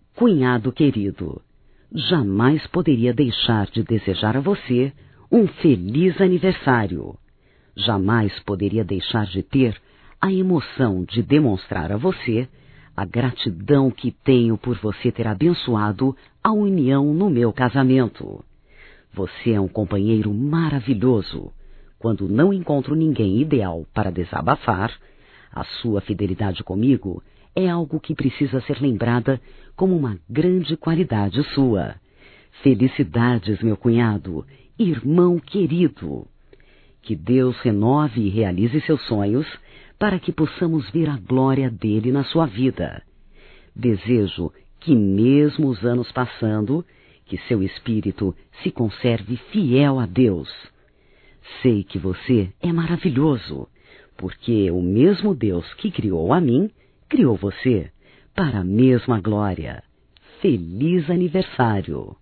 Cunhado querido, jamais poderia deixar de desejar a você um feliz aniversário. Jamais poderia deixar de ter a emoção de demonstrar a você a gratidão que tenho por você ter abençoado a união no meu casamento. Você é um companheiro maravilhoso. Quando não encontro ninguém ideal para desabafar, a sua fidelidade comigo é algo que precisa ser lembrada como uma grande qualidade sua. Felicidades, meu cunhado, irmão querido. Que Deus renove e realize seus sonhos para que possamos ver a glória dele na sua vida. Desejo que, mesmo os anos passando, que seu espírito se conserve fiel a Deus. Sei que você é maravilhoso, porque o mesmo Deus que criou a mim, criou você para a mesma glória. Feliz aniversário!